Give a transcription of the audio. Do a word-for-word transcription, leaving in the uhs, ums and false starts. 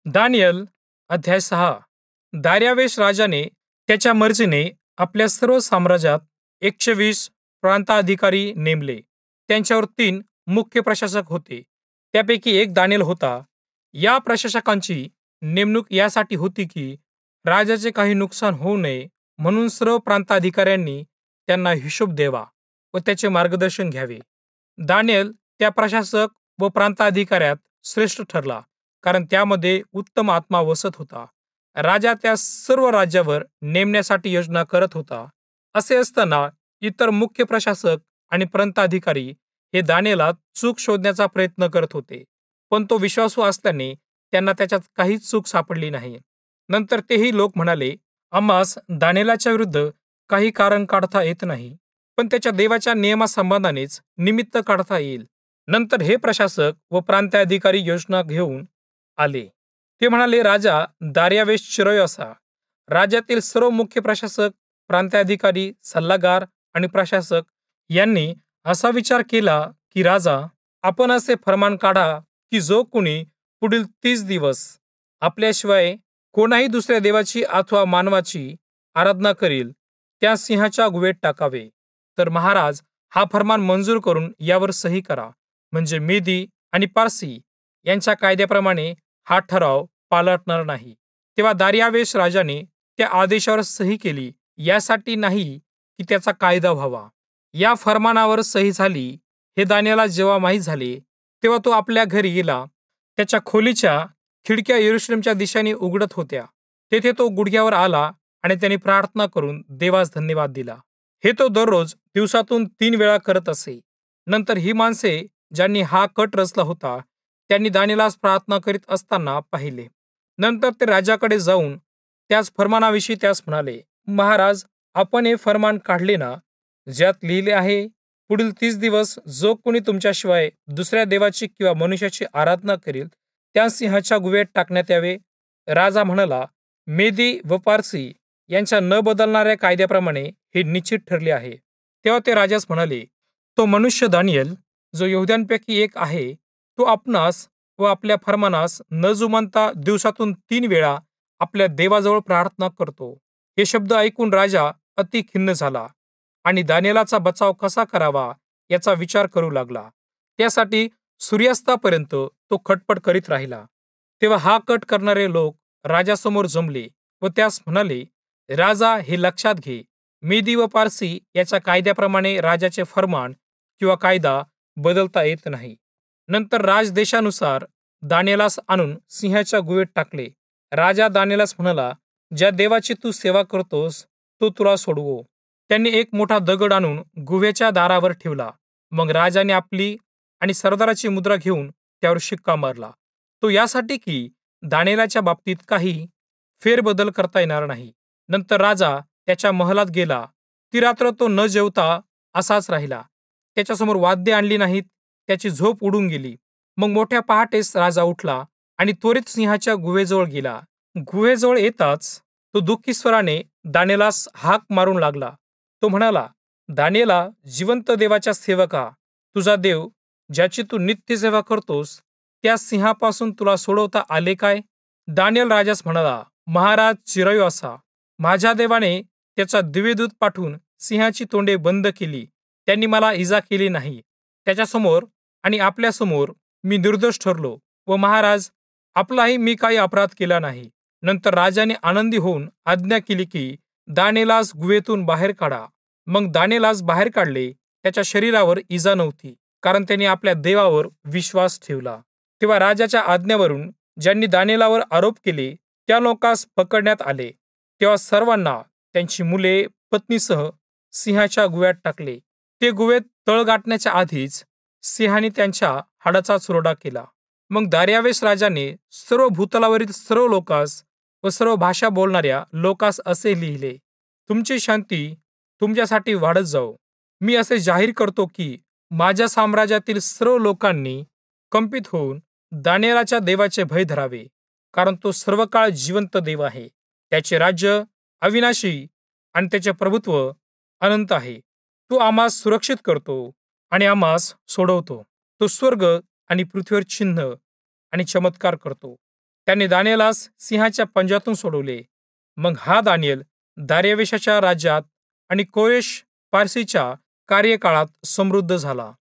Daniel अध्याय सहा. दार्यावेश राजाने त्याच्या मर्जीने आपल्या सर्व साम्राज्यात एकशे वीस प्रांताधिकारी नेमले. त्यांच्यावर तीन मुख्य प्रशासक होते. त्यापैकी एक दानियल होता. या प्रशासकांची नेमणूक यासाठी होती की राजाचे काही नुकसान होऊ नये म्हणून सर्व प्रांताधिकाऱ्यांनी त्यांना हिशोब द्यावा व त्याचे मार्गदर्शन घ्यावे. दानियल त्या प्रशासक व प्रांताधिकाऱ्यात श्रेष्ठ ठरला, कारण त्यामध्ये उत्तम आत्मा वसत होता. राजा त्या सर्व राज्यावर नेमण्यासाठी योजना करत होता. असे असताना इतर मुख्य प्रशासक आणि प्रांताधिकारी हे दानियेलात चूक शोधण्याचा प्रयत्न करत होते, पण तो विश्वासू असल्याने त्यांना त्याच्यात काहीच चूक सापडली नाही. नंतर तेही लोक म्हणाले, आम्हास दानियेलाच्या विरुद्ध काही कारण काढता येत नाही, पण त्याच्या देवाच्या नियमासंबंधानेच निमित्त काढता येईल. नंतर हे प्रशासक व प्रांताधिकारी योजना घेऊन आले. ते म्हणाले, राजा दार्यावेश चिरयो असा. राज्यातील सर्व मुख्य प्रशासक, प्रांताधिकारी, सल्लागार आणि प्रशासक यांनी असा विचार केला की राजा, आपण असे फर्मान काढा की जो कोणी पुढील तीस दिवस आपल्याशिवाय कोणाही दुसऱ्या देवाची अथवा मानवाची आराधना करील त्या सिंहाच्या गुहेत टाकावे. तर महाराज हा फर्मान मंजूर करून यावर सही करा, म्हणजे मेदी आणि पारसी यांच्या कायद्याप्रमाणे हा ठराव पालटणार नाही. तेव्हा दार्यावेश राजाने त्या आदेशावर सही केली, यासाठी नाही की त्याचा कायदा व्हावा. या फर्मानावर सही झाली हे दानियेला जेव्हा माहीत झाले, तेव्हा तो आपल्या घरी गेला. त्याच्या खोलीच्या खिडक्या यरूशलेमच्या दिशेने उघडत होत्या. तेथे तो गुडघ्यावर आला आणि त्याने प्रार्थना करून देवास धन्यवाद दिला. हे तो दररोज दिवसातून तीन वेळा करत असे. नंतर ही माणसे ज्यांनी हा कट रचला होता त्यांनी दानियेलास प्रार्थना करीत असताना पाहिले. नंतर ते राजाकडे जाऊन त्याच फर्मानाविषयी त्यास म्हणाले, महाराज, आपण हे फर्मान काढले ना, ज्यात लिहिले आहे, पुढील तीस दिवस जो कोणी तुमच्याशिवाय दुसऱ्या देवाची किंवा मनुष्याची आराधना करील त्या सिंहाच्या गुहेत टाकण्यात यावे. राजा म्हणाला, मेदी व पारसी यांच्या न बदलणाऱ्या कायद्याप्रमाणे हे निश्चित ठरले आहे. तेव्हा ते राजास म्हणाले, तो मनुष्य दानियल जो यहूद्यांपैकी एक आहे, तो आपणास व आपल्या फर्मानास न जुमानता दिवसातून तीन वेळा आपल्या देवाजवळ प्रार्थना करतो. हे शब्द ऐकून राजा अति खिन्न झाला आणि दानियेलाचा बचाव कसा करावा याचा विचार करू लागला. त्यासाठी सूर्यास्तापर्यंत तो खटपट करीत राहिला. तेव्हा हा कट करणारे लोक राजासमोर जमले व त्यास म्हणाले, राजा, हे लक्षात घे, मेदी व पारसी याच्या कायद्याप्रमाणे राजाचे फर्मान किंवा कायदा बदलता येत नाही. नंतर राजदेशानुसार दानियेलास आणून सिंहाच्या गुहेत टाकले. राजा दानियेलास म्हणाला, ज्या देवाची तू सेवा करतोस तो तुला सोडवो. त्यांनी एक मोठा दगड आणून गुहेच्या दारावर ठेवला. मग राजाने आपली आणि सरदाराची मुद्रा घेऊन त्यावर शिक्का मारला, तो यासाठी की दानियेलाच्या बाबतीत काही फेरबदल करता येणार नाही. नंतर राजा त्याच्या महलात गेला. ती रात्र तो न जेवता असाच राहिला. त्याच्यासमोर वाद्ये आणली नाहीत. त्याची झोप उडून गेली. मग मोठ्या पहाटेस राजा उठला आणि त्वरित सिंहाच्या गुहेजवळ गेला. गुहेजवळ येताच तो दुःखी स्वराने दानियेलास हाक मारून लागला. तो म्हणाला, दानियेला, जिवंत देवाच्या सेवका, तुझा देव ज्याची तू नित्य सेवा करतोस त्या सिंहापासून तुला सोडवता आले काय? दानियल राजास म्हणाला, महाराज चिरयो असा. माझ्या देवाने त्याचा दिव्यदूत पाठवून सिंहाची तोंडे बंद केली. त्यांनी मला इजा केली नाही. त्याच्यासमोर आणि आपल्यासमोर मी निर्दोष ठरलो व महाराज, आपलाही मी काही अपराध केला नाही. नंतर राजाने आनंदी होऊन आज्ञा केली की दानियेलास गुहेतून बाहेर काढा. मग दानियेलास बाहेर काढले. त्याच्या शरीरावर इजा नव्हती, कारण त्याने आपल्या देवावर विश्वास ठेवला. तेव्हा राजाच्या आज्ञेवरून ज्यांनी दानियेलावर आरोप केले त्या लोकांस पकडण्यात आले. तेव्हा सर्वांना त्यांची मुले पत्नीसह सिंहाच्या गुह्यात टाकले. ते गुहेत तळ गाठण्याच्या आधीच सिंहाने त्यांच्या हाडाचा चुरडा केला. मग दार्यावेश राजाने सर्व भूतलावरील सर्व लोकांस व सर्व भाषा बोलणाऱ्या लोकांस असे लिहिले, तुमची शांती तुमच्यासाठी वाढत जाओ. मी असे जाहीर करतो की माझ्या साम्राज्यातील सर्व लोकांनी कंपित होऊन दानियेलाच्या देवाचे भय धरावे, कारण तो सर्व काळ जिवंत देव आहे. त्याचे राज्य अविनाशी आणि त्याचे प्रभुत्व अनंत आहे. तो आम्हास सुरक्षित करतो आणि आम्हास सोडवतो. तो स्वर्ग आणि पृथ्वीवर चिन्ह आणि चमत्कार करतो. त्याने दानिएलास सिंहाच्या पंजातून सोडवले. मग हा दानिएल दार्यावेशाच्या राज्यात आणि कोरेश पारसीच्या कार्यकाळात समृद्ध झाला.